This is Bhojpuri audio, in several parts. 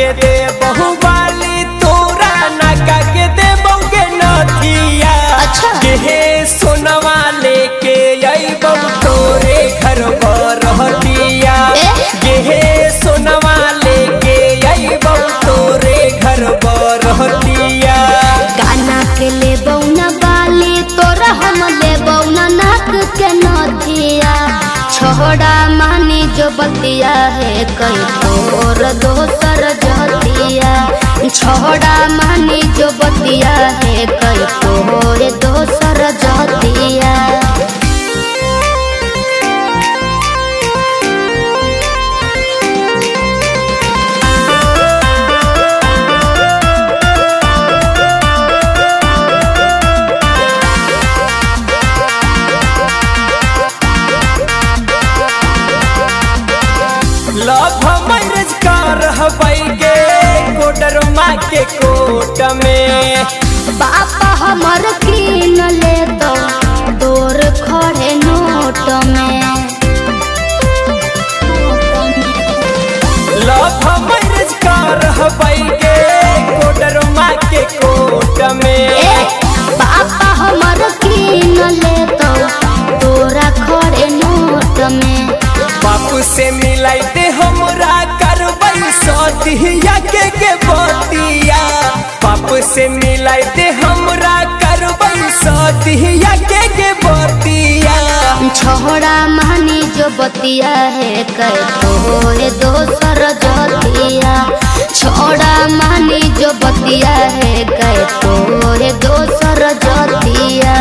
के दे बहुवाली तोरा नाका के दे बहुगे नथिया। अच्छा। के सोनवा लेके अइबौ तोरे घर पर रहतिया। के सोनवा लेके अइबौ तोरे घर पर रहतिया। काना के ले बौना बाली तोरा हम ले बौना नाक के नथिया। छोड़ा मानी जो बतिया है कई तोर दोसर जतिया। छोड़ा मानी जो बतिया है कई तोर दोसर जतिया। लव मैरिज कर हबैगे कोडर माँ के कोट में। बापा हमर कीन ले तो तोर खड़े नोट में। लव मैरिज कर हबैगे कोडर माँ के कोट में। बापा हमर कीन ले तो तोरा खड़े नोट में। बापू से मिलाई दे हमरा करबै सदिया के बतिया। बापू से मिलाई दे हमरा करबै सदिया के बतिया। छोड़ा मानी जो बतिया है कह तोरे दोसर जतिया। छोड़ा मानी जो बतिया है कह तोरे दोसर जतिया।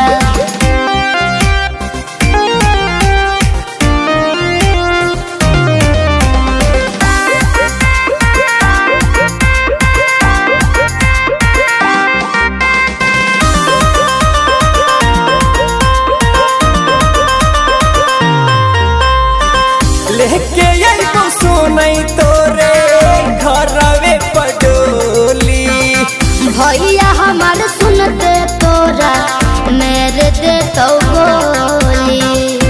लेके अइबौ सोनै तोरे घरवे पडोली। भैया हमार सुनते तोरा मेरे दे तो गोली।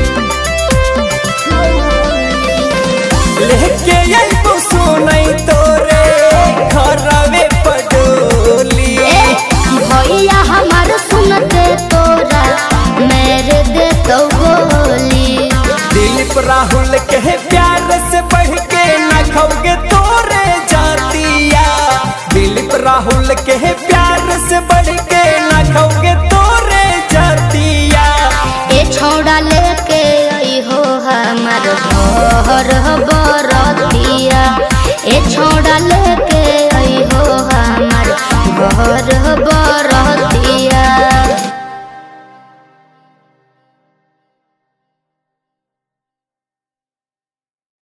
लेके अइबौ सोनै तोरे घरवे पडोली। भैया हमार सुनते तोरा मेरे दे तो गोली। दिलीप राहुल के